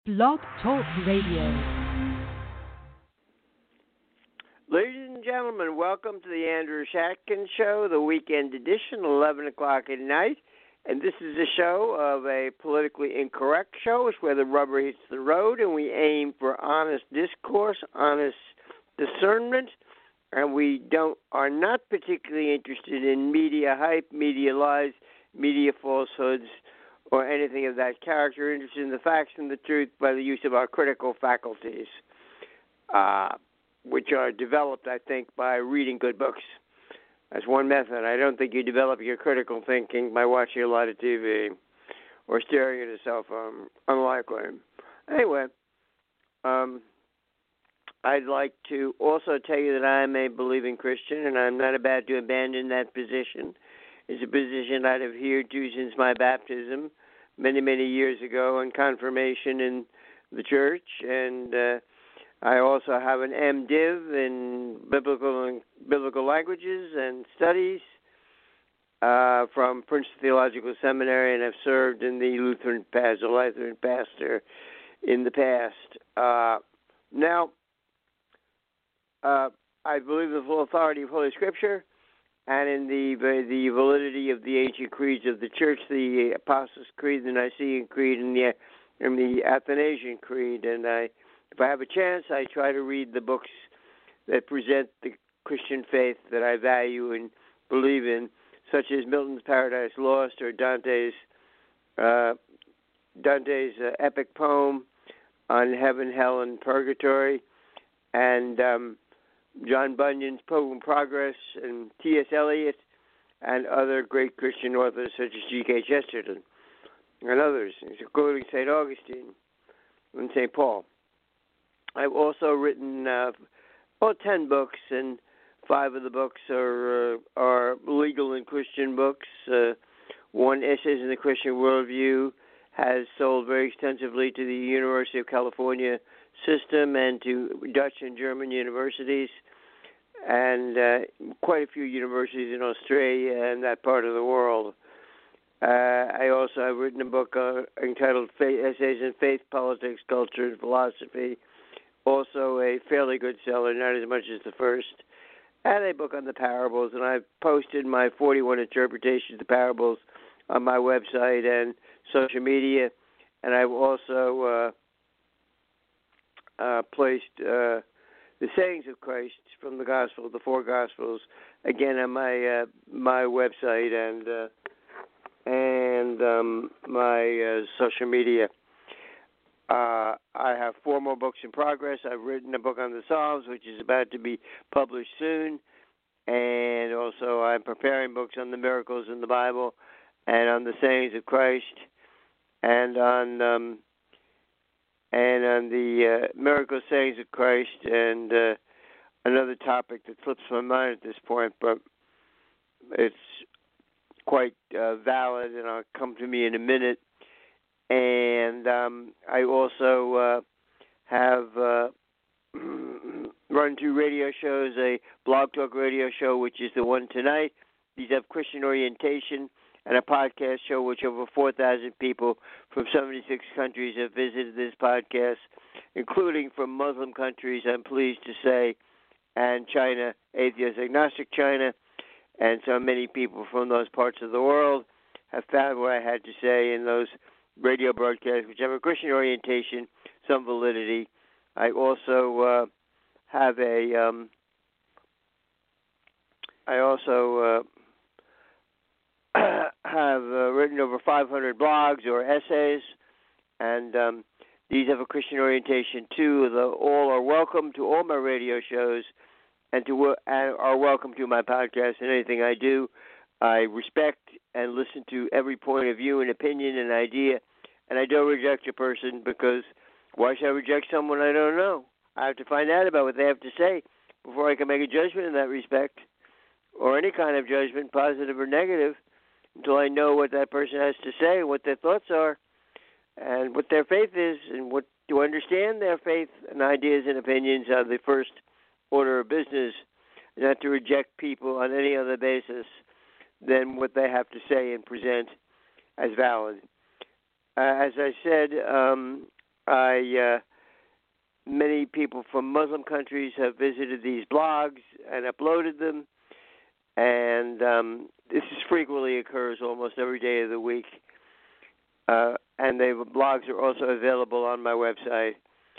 Blog Talk Radio. Ladies and gentlemen, welcome to the Andrew Shatkin Show, the weekend edition, 11 o'clock at night. And this is a show of a politically incorrect show. It's where the rubber hits the road, and we aim for honest discourse, honest discernment, and we are not particularly interested in media hype, media lies, media falsehoods, or anything of that character. We're interested in the facts and the truth by the use of our critical faculties, which are developed, I think, by reading good books. That's one method. I don't think you develop your critical thinking by watching a lot of TV or staring at a cell phone. Unlikely. Anyway, I'd like to also tell you that I'm a believing Christian, and I'm not about to abandon that position. It's a position I've adhered to since my baptism many, many years ago and confirmation in the church. And I also have an MDiv in biblical languages and studies from Princeton Theological Seminary, and I've served in the Lutheran pastor in the past. Now, I believe in the full authority of Holy Scripture and in the validity of the ancient creeds of the Church, the Apostles' Creed, the Nicene Creed, and the Athanasian Creed. And if I have a chance, I try to read the books that present the Christian faith that I value and believe in, such as Milton's Paradise Lost or Dante's epic poem on heaven, hell, and purgatory, and John Bunyan's Pilgrim Progress, and T.S. Eliot, and other great Christian authors such as G.K. Chesterton and others, including St. Augustine and St. Paul. I've also written about 10 books, and 5 of the books are legal and Christian books. One, Essays in the Christian Worldview, has sold very extensively to the University of California system and to Dutch and German universities, and quite a few universities in Australia and that part of the world. I also have written a book entitled Essays in Faith, Politics, Culture, and Philosophy, also a fairly good seller, not as much as the first, and a book on the parables, and I've posted my 41 interpretations of the parables on my website and social media, and I've also placed the sayings of Christ from the Gospel, the 4 Gospels, again on my website and my social media. I have 4 more books in progress. I've written a book on the Psalms, which is about to be published soon, and also I'm preparing books on the miracles in the Bible and on the sayings of Christ, and on the miracle sayings of Christ, and another topic that slips my mind at this point, but it's quite valid, and I'll come to me in a minute. And I also have run 2 radio shows, a Blog Talk radio show, which is the one tonight. These have Christian orientation, and a podcast show which over 4,000 people from 76 countries have visited this podcast, including from Muslim countries, I'm pleased to say, and China, atheist agnostic China, and so many people from those parts of the world have found what I had to say in those radio broadcasts, which have a Christian orientation, some validity. I also have have written over 500 blogs or essays, and these have a Christian orientation too. All are welcome to all my radio shows, and are welcome to my podcast and anything I do. I respect and listen to every point of view and opinion and idea, and I don't reject a person, because why should I reject someone I don't know? I have to find out about what they have to say before I can make a judgment in that respect, or any kind of judgment, positive or negative, until I know what that person has to say, what their thoughts are, and what their faith is, and what to understand their faith and ideas and opinions are the first order of business, not to reject people on any other basis than what they have to say and present as valid. As I said, Many people from Muslim countries have visited these blogs and uploaded them, and this frequently occurs almost every day of the week. And the blogs are also available on my website.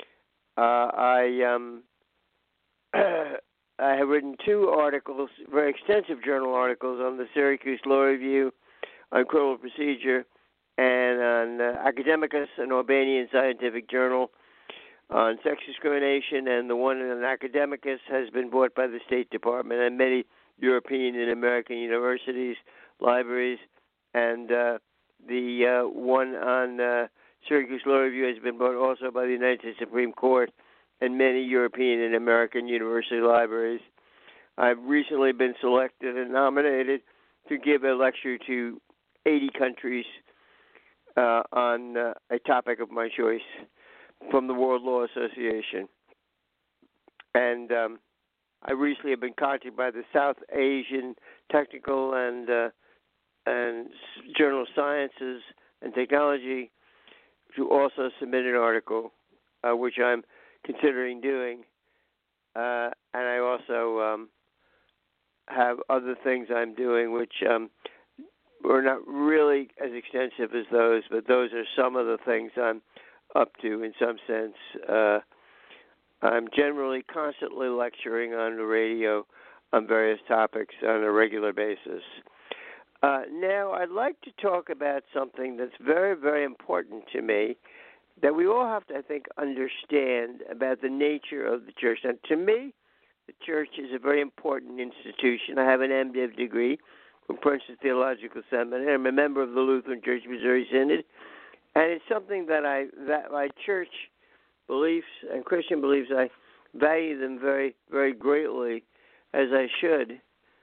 I have written 2 articles, very extensive journal articles, on the Syracuse Law Review, on criminal procedure, and on Academicus, an Albanian scientific journal, on sex discrimination, and the one on Academicus has been bought by the State Department and many European and American universities, libraries, and the one on Syracuse Law Review has been bought also by the United States Supreme Court and many European and American university libraries. I've recently been selected and nominated to give a lecture to 80 countries on a topic of my choice from the World Law Association. And I recently have been contacted by the South Asian Technical and Journal of Sciences and Technology to also submit an article, which I'm considering doing. And I also have other things I'm doing which are not really as extensive as those, but those are some of the things I'm up to in some sense. I'm generally constantly lecturing on the radio on various topics on a regular basis. Now, I'd like to talk about something that's very, very important to me that we all have to, I think, understand about the nature of the church. Now, to me, the church is a very important institution. I have an MDiv degree from Princeton Theological Seminary. I'm a member of the Lutheran Church Missouri Synod, and it's something that my church beliefs and Christian beliefs, I value them very, very greatly, as I should.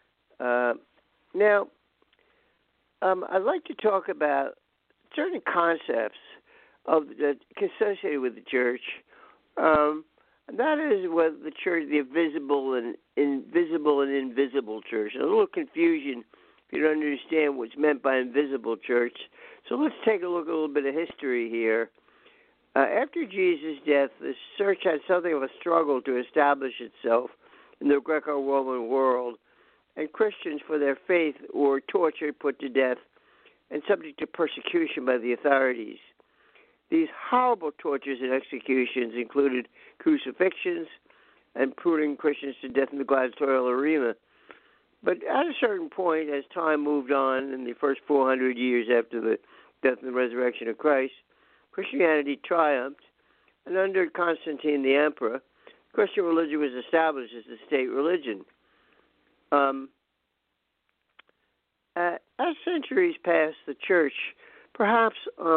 Now, I'd like to talk about certain concepts associated with the church. And that is what the church, the visible and invisible church. A little confusion if you don't understand what's meant by invisible church. So let's take a look at a little bit of history here. After Jesus' death, the church had something of a struggle to establish itself in the Greco-Roman world, and Christians for their faith were tortured, put to death, and subject to persecution by the authorities. These horrible tortures and executions included crucifixions and putting Christians to death in the gladiatorial arena. But at a certain point, as time moved on in the first 400 years after the death and the resurrection of Christ, Christianity triumphed, and under Constantine the Emperor, Christian religion was established as the state religion. As centuries passed, the church perhaps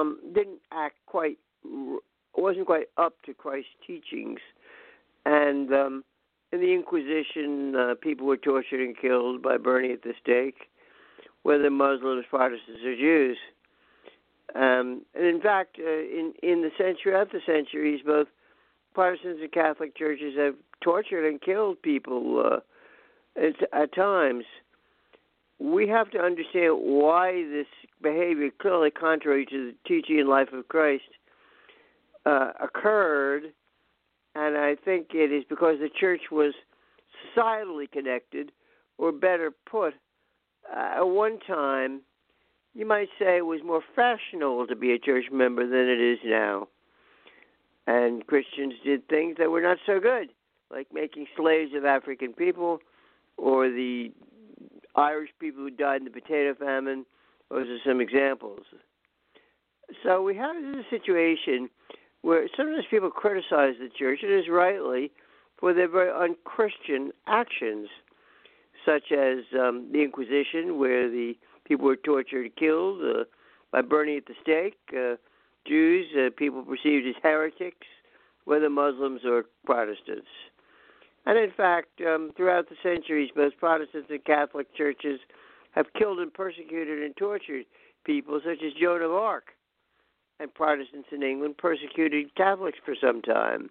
wasn't quite up to Christ's teachings. And in the Inquisition, people were tortured and killed by burning at the stake, whether Muslims, Protestants, or Jews. And in fact, in the centuries, both Protestants and Catholic churches have tortured and killed people at times. We have to understand why this behavior, clearly contrary to the teaching and life of Christ, occurred, and I think it is because the church was societally connected, or better put, at one time, you might say it was more fashionable to be a church member than it is now. And Christians did things that were not so good, like making slaves of African people, or the Irish people who died in the potato famine. Those are some examples. So we have this situation where sometimes people criticize the church, and as rightly, for their very unchristian actions, such as the Inquisition, where the people were tortured and killed by burning at the stake. Jews, people perceived as heretics, whether Muslims or Protestants. And in fact, throughout the centuries, both Protestants and Catholic churches have killed and persecuted and tortured people such as Joan of Arc. And Protestants in England persecuted Catholics for some time.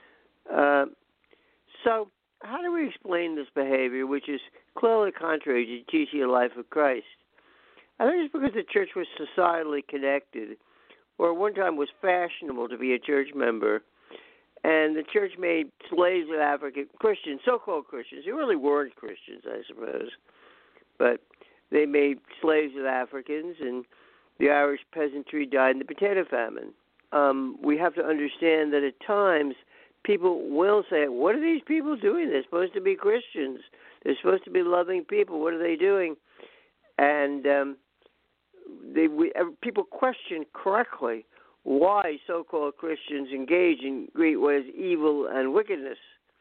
So how do we explain this behavior, which is clearly contrary to the teaching and life of Christ? I think it's because the church was societally connected, or at one time was fashionable to be a church member. And the church made slaves of African Christians, so-called Christians. They really weren't Christians, I suppose. But they made slaves of Africans, and the Irish peasantry died in the potato famine. We have to understand that at times people will say, what are these people doing? They're supposed to be Christians. They're supposed to be loving people. What are they doing? And people question correctly why so-called Christians engage in what is evil and wickedness.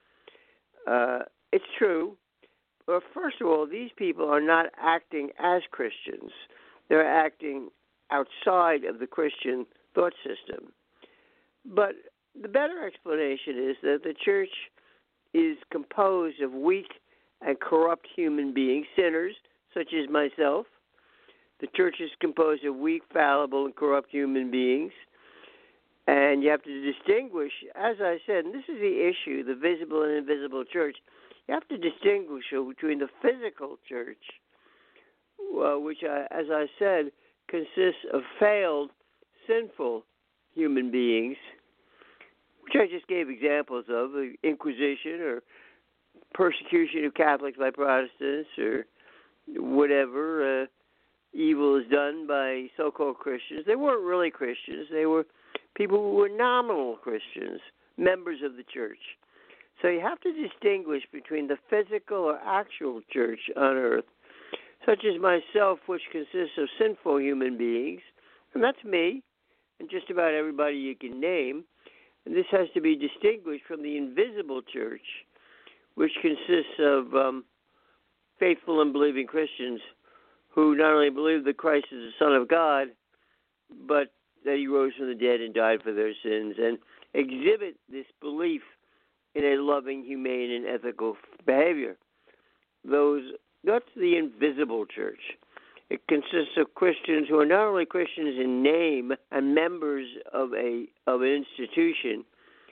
It's true. But first of all, these people are not acting as Christians. They're acting outside of the Christian thought system. But the better explanation is that the church is composed of weak and corrupt human beings, sinners, such as myself. The church is composed of weak, fallible, and corrupt human beings. And you have to distinguish, as I said, and this is the issue, the visible and invisible church. You have to distinguish between the physical church, which, as I said, consists of failed, sinful human beings, which I just gave examples of, the Inquisition or persecution of Catholics by Protestants or whatever evil is done by so-called Christians. They weren't really Christians. They were people who were nominal Christians, members of the church. So you have to distinguish between the physical or actual church on earth, such as myself, which consists of sinful human beings, and that's me, and just about everybody you can name. And this has to be distinguished from the invisible church, which consists of faithful and believing Christians who not only believe that Christ is the Son of God, but that he rose from the dead and died for their sins, and exhibit this belief in a loving, humane, and ethical behavior. That's the invisible church. It consists of Christians who are not only Christians in name and members of an institution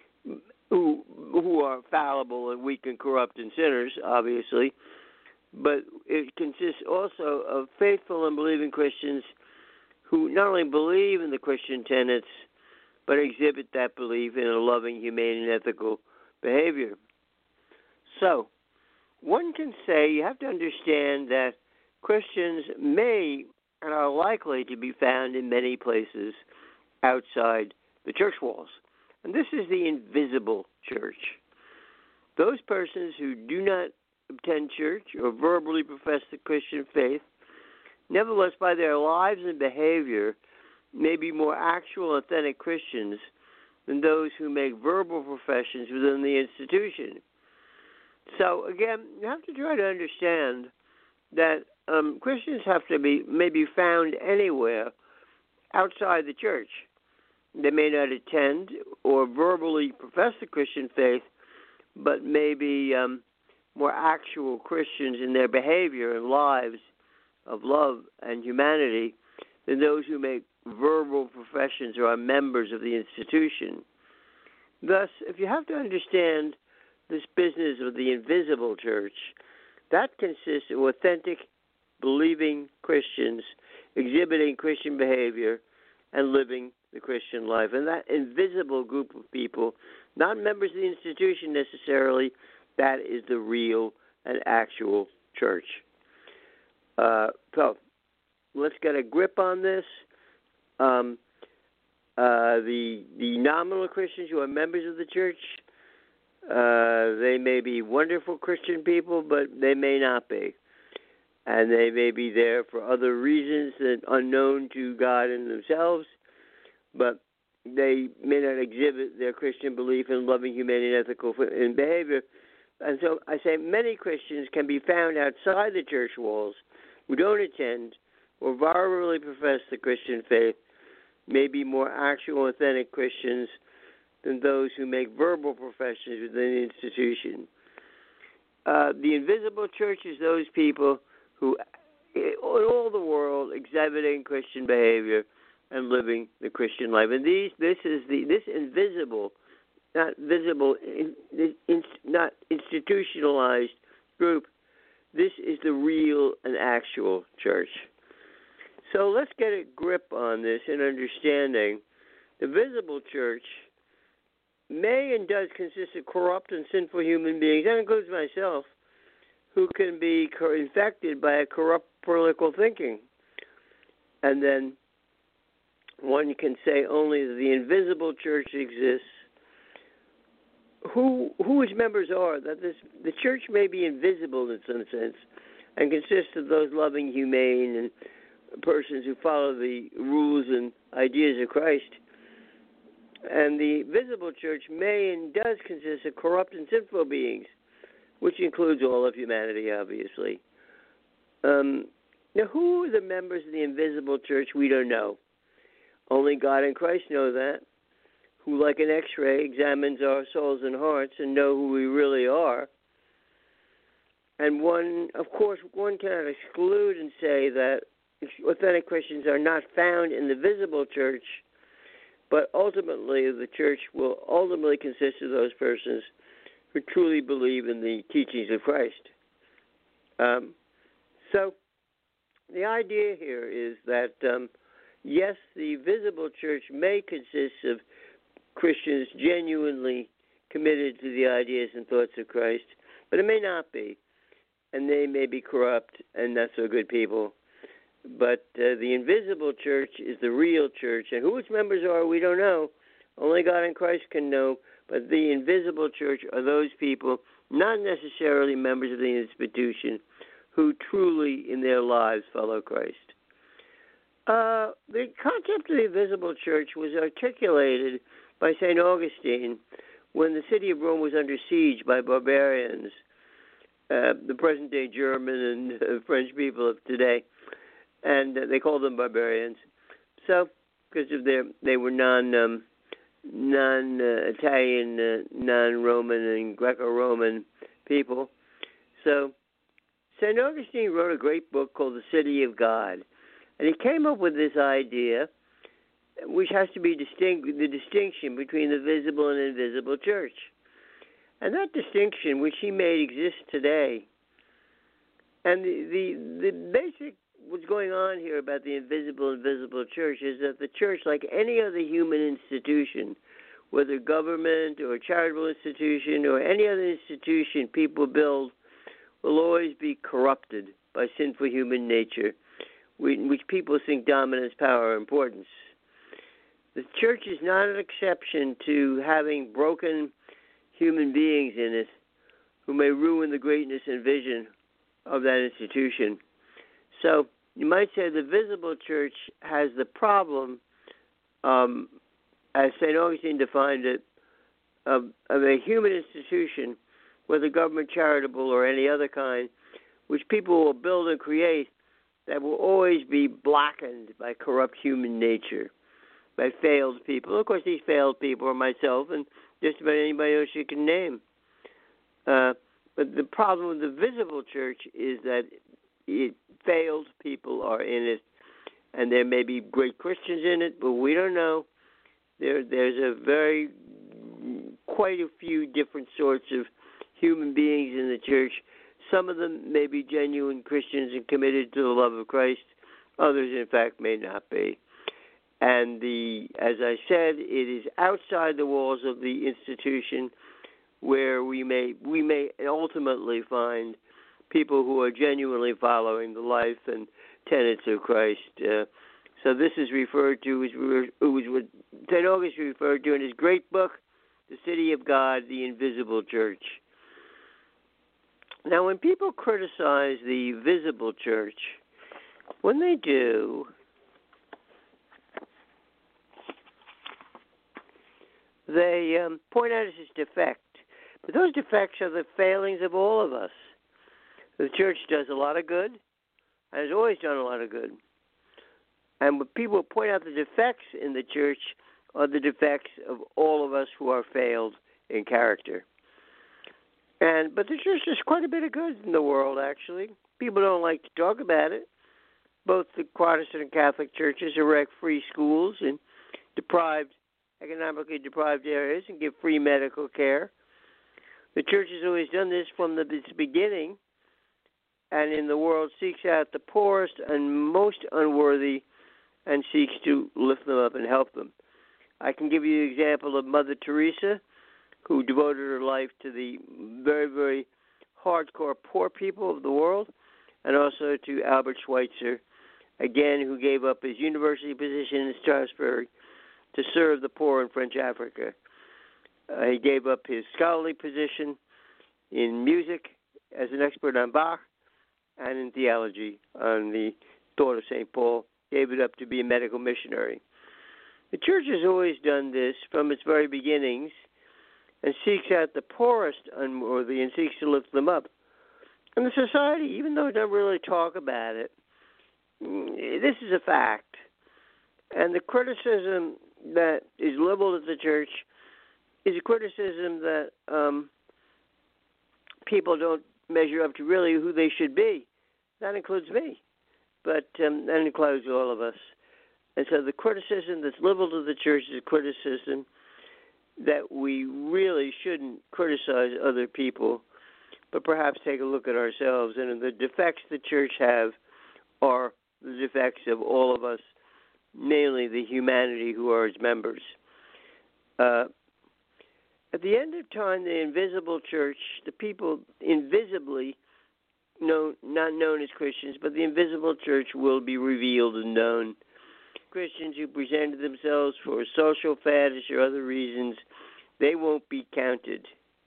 who are fallible and weak and corrupt and sinners, obviously, but it consists also of faithful and believing Christians who not only believe in the Christian tenets, but exhibit that belief in a loving, humane, and ethical behavior. So, one can say you have to understand that Christians may and are likely to be found in many places outside the church walls. And this is the invisible church. Those persons who do not attend church or verbally profess the Christian faith, nevertheless, by their lives and behavior, may be more actual, authentic Christians than those who make verbal professions within the institution. So, again, you have to try to understand that Christians have to be maybe found anywhere outside the church. They may not attend or verbally profess the Christian faith, but may be more actual Christians in their behavior and lives of love and humanity than those who make verbal professions or are members of the institution. Thus, if you have to understand this business of the invisible church, that consists of authentic, believing Christians exhibiting Christian behavior and living the Christian life. And that invisible group of people, not members of the institution necessarily, that is the real and actual church. So let's get a grip on this. The nominal Christians who are members of the church, they may be wonderful Christian people, but they may not be. And they may be there for other reasons that unknown to God and themselves, but they may not exhibit their Christian belief in loving, humane, and ethical in behavior. And so I say many Christians can be found outside the church walls who don't attend or verbally profess the Christian faith, may be more actual, authentic Christians than those who make verbal professions within the institution. The invisible church is those people who, in all the world, exhibiting Christian behavior and living the Christian life. And this invisible, not visible, not institutionalized group, this is the real and actual church. So let's get a grip on this and understanding The visible church may and does consist of corrupt and sinful human beings, that includes myself, who can be infected by a corrupt political thinking. And then one can say only that the invisible church exists. Who its members are, that the church may be invisible in some sense and consist of those loving, humane, and persons who follow the rules and ideas of Christ. And the visible church may and does consist of corrupt and sinful beings, which includes all of humanity, obviously. Now, who are the members of the invisible church? We don't know. Only God and Christ know that, who, like an X-ray, examines our souls and hearts and know who we really are. And one cannot exclude and say that authentic Christians are not found in the visible church, but ultimately the church will ultimately consist of those persons who truly believe in the teachings of Christ. So the idea here is that, yes, the visible church may consist of Christians genuinely committed to the ideas and thoughts of Christ, but it may not be. And they may be corrupt and not so good people. But the invisible church is the real church. And who its members are, we don't know. Only God and Christ can know. But the invisible church are those people, not necessarily members of the institution, who truly in their lives follow Christ. The concept of the invisible church was articulated by St. Augustine when the city of Rome was under siege by barbarians, the present-day German and French people of today, and they called them barbarians. So, because of they were non-Italian, non-Roman, and Greco-Roman people. So, St. Augustine wrote a great book called The City of God, and he came up with this idea, which has to be the distinction between the visible and invisible church. And that distinction, which he made, exists today. And the basic what's going on here about the invisible and visible church is that the church, like any other human institution, whether government or charitable institution or any other institution people build, will always be corrupted by sinful human nature, which people think dominance, power, or importance. The church is not an exception to having broken human beings in it who may ruin the greatness and vision of that institution. So you might say the visible church has the problem, as St. Augustine defined it, of a human institution, whether government, charitable, or any other kind, which people will build and create that will always be blackened by corrupt human nature, by failed people. Of course, these failed people are myself and just about anybody else you can name. But the problem with the visible church is that failed people are in it, and there may be great Christians in it, but we don't know. There's quite a few different sorts of human beings in the church. Some of them may be genuine Christians and committed to the love of Christ. Others, in fact, may not be. And as I said, it is outside the walls of the institution where we may ultimately find people who are genuinely following the life and tenets of Christ. So this is referred to as what St. Augustine referred to in his great book, The City of God, the Invisible Church. Now, when people criticize the visible church, when they do, they point out its defect. But those defects are the failings of all of us. The church does a lot of good, and has always done a lot of good. And when people point out the defects in the church are the defects of all of us who are failed in character. But the church does quite a bit of good in the world, actually. People don't like to talk about it. Both the Protestant and Catholic churches erect free schools in economically deprived areas and give free medical care. The church has always done this from its beginning, and in the world seeks out the poorest and most unworthy and seeks to lift them up and help them. I can give you the example of Mother Teresa, who devoted her life to the very, very hardcore poor people of the world, and also to Albert Schweitzer, again, who gave up his university position in Strasbourg to serve the poor in French Africa. He gave up his scholarly position in music as an expert on Bach and in theology on the thought of St. Paul, gave it up to be a medical missionary. The church has always done this from its very beginnings and seeks out the poorest unworthy and seeks to lift them up. And the society, even though it doesn't really talk about it, this is a fact. And the criticism that is leveled at the church is a criticism that people don't measure up to really who they should be. That includes me, but that includes all of us. And so the criticism that's leveled at the church is a criticism that we really shouldn't criticize other people, but perhaps take a look at ourselves. And the defects the church have are the defects of all of us, namely the humanity who are its members. At the end of time, the invisible church, the people invisibly known, not known as Christians, but the invisible church will be revealed and known. Christians who presented themselves for social fetish or other reasons, they won't be counted,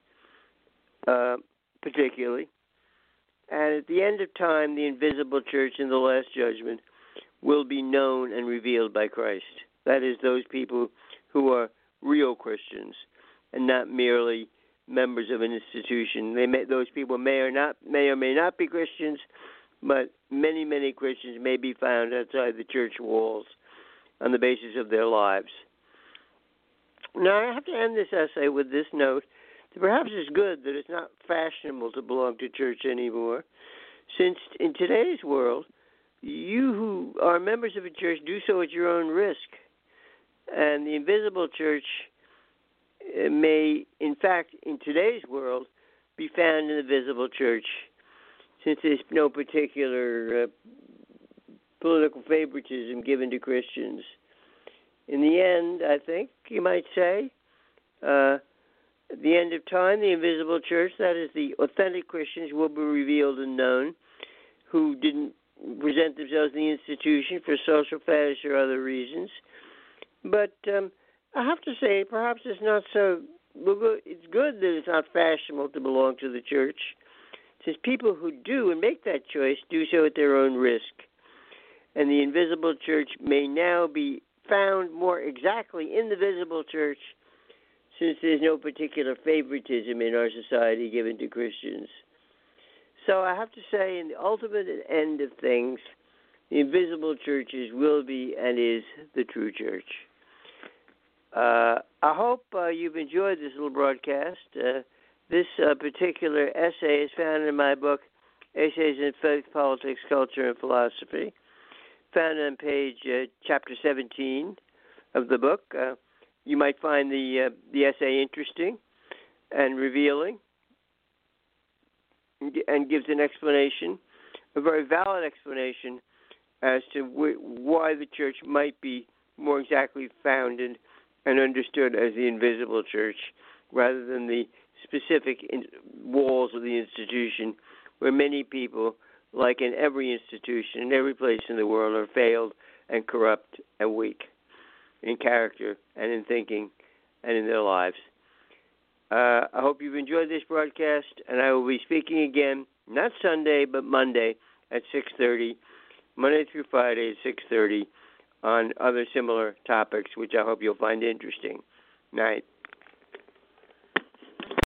particularly. And at the end of time, the invisible church in the last judgment will be known and revealed by Christ. That is, those people who are real Christians and not merely members of an institution. Those people may or may not be Christians, but many, many Christians may be found outside the church walls on the basis of their lives. Now, I have to end this essay with this note. Perhaps it's good that it's not fashionable to belong to church anymore, since in today's world, you who are members of a church do so at your own risk. And the invisible church may, in fact, in today's world, be found in the visible church, since there's no particular political favoritism given to Christians. In the end, I think, you might say, at the end of time, the invisible church, that is, the authentic Christians, will be revealed and known, who didn't present themselves in the institution for social fetish or other reasons. But I have to say, perhaps it's not so. It's good that it's not fashionable to belong to the church, since people who do and make that choice do so at their own risk. And the invisible church may now be found more exactly in the visible church, since there's no particular favoritism in our society given to Christians. So I have to say, in the ultimate end of things, the invisible churches will be and is the true church. I hope you've enjoyed this little broadcast. This particular essay is found in my book, Essays in Faith, Politics, Culture, and Philosophy, found on page chapter 17 of the book. You might find the essay interesting and revealing, and gives an explanation, a very valid explanation, as to why the church might be more exactly founded and understood as the invisible church, rather than the specific walls of the institution, where many people, like in every institution, in every place in the world, are failed and corrupt and weak in character and in thinking and in their lives. I hope you've enjoyed this broadcast, and I will be speaking again, not Sunday, but Monday at 6:30, Monday through Friday at 6:30, on other similar topics, which I hope you'll find interesting. Night.